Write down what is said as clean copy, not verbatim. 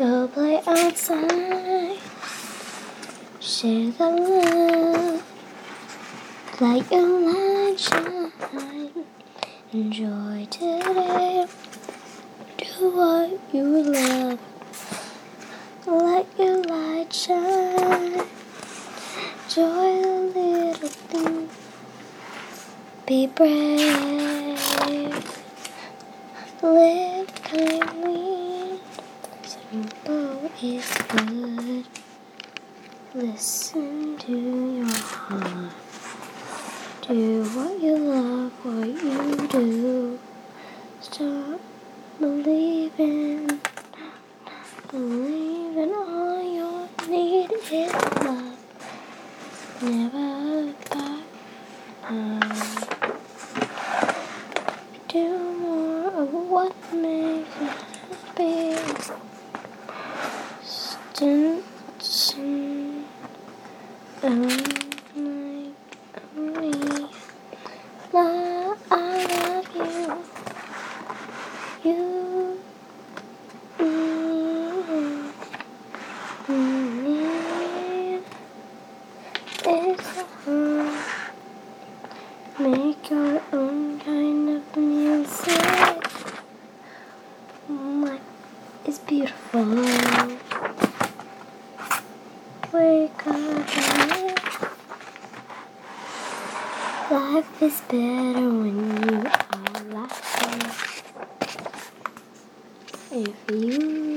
Go play outside. Share the love. Light your light shine. Enjoy today. Do what you love. Let your light shine. Enjoy the little things. Be brave. Live kindly. Simple is good. Listen to your heart. Do what you love, what you do. Stop believing. Believing all you need is love. Never back down. Do more of what makes you happy. Stint like me. Love, I love you. You. It's hard. Make your own kind of music. Life is beautiful. Wake up. Life is better when you are laughing. If you